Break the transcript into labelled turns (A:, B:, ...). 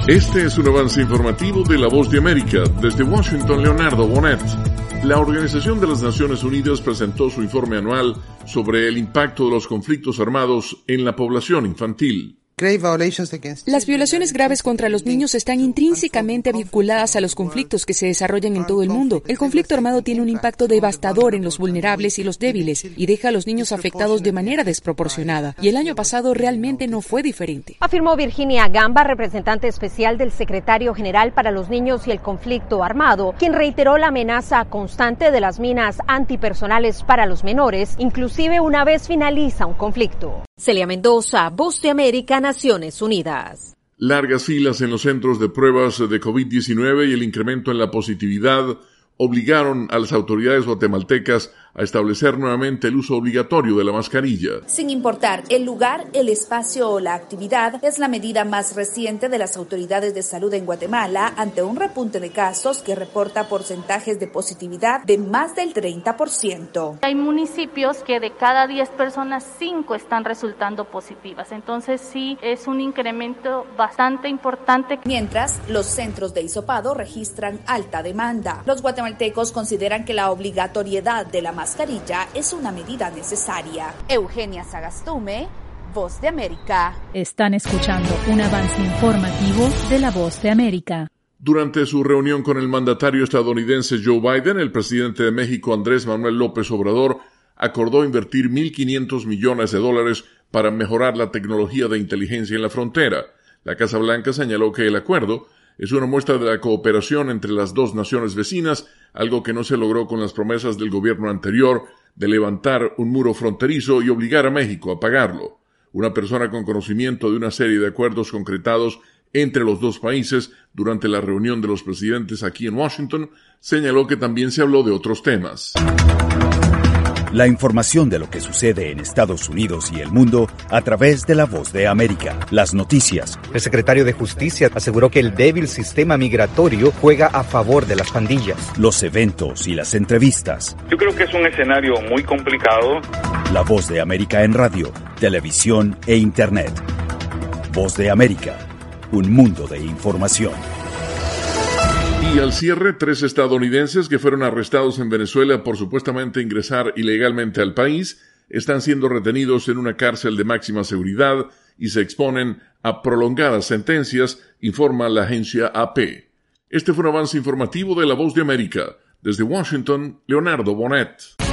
A: Este es un avance informativo de La Voz de América. Desde Washington, Leonardo Bonet. La Organización de las Naciones Unidas presentó su informe anual sobre el impacto de los conflictos armados en la población infantil.
B: Las violaciones graves contra los niños están intrínsecamente vinculadas a los conflictos que se desarrollan en todo el mundo. El conflicto armado tiene un impacto devastador en los vulnerables y los débiles y deja a los niños afectados de manera desproporcionada. Y el año pasado realmente no fue diferente.
C: Afirmó Virginia Gamba, representante especial del secretario general para los niños y el conflicto armado, quien reiteró la amenaza constante de las minas antipersonales para los menores, inclusive una vez finaliza un conflicto. Celia Mendoza, Voz de América, Naciones Unidas.
A: Largas filas en los centros de pruebas de COVID-19 y el incremento en la positividad obligaron a las autoridades guatemaltecas a establecer nuevamente el uso obligatorio de la mascarilla.
D: Sin importar el lugar, el espacio o la actividad, es la medida más reciente de las autoridades de salud en Guatemala ante un repunte de casos que reporta porcentajes de positividad de más del 30%.
E: Hay municipios que de cada 10 personas, 5 están resultando positivas. Entonces sí, es un incremento bastante importante.
D: Mientras, los centros de hisopado registran alta demanda. Los guatemaltecos consideran que la obligatoriedad de la mascarilla es una medida necesaria. Eugenia Sagastume, Voz de América.
F: Están escuchando un avance informativo de La Voz de América.
A: Durante su reunión con el mandatario estadounidense Joe Biden, el presidente de México Andrés Manuel López Obrador acordó invertir $1.500 millones para mejorar la tecnología de inteligencia en la frontera. La Casa Blanca señaló que el acuerdo es una muestra de la cooperación entre las dos naciones vecinas, algo que no se logró con las promesas del gobierno anterior de levantar un muro fronterizo y obligar a México a pagarlo. Una persona con conocimiento de una serie de acuerdos concretados entre los dos países durante la reunión de los presidentes aquí en Washington señaló que también se habló de otros temas.
G: La información de lo que sucede en Estados Unidos y el mundo a través de La Voz de América. Las noticias.
H: El secretario de Justicia aseguró que el débil sistema migratorio juega a favor de las pandillas.
G: Los eventos y las entrevistas.
I: Yo creo que es un escenario muy complicado.
G: La Voz de América en radio, televisión e Internet. Voz de América, un mundo de información.
A: Y al cierre, 3 estadounidenses que fueron arrestados en Venezuela por supuestamente ingresar ilegalmente al país están siendo retenidos en una cárcel de máxima seguridad y se exponen a prolongadas sentencias, informa la agencia AP. Este fue un avance informativo de La Voz de América. Desde Washington, Leonardo Bonet.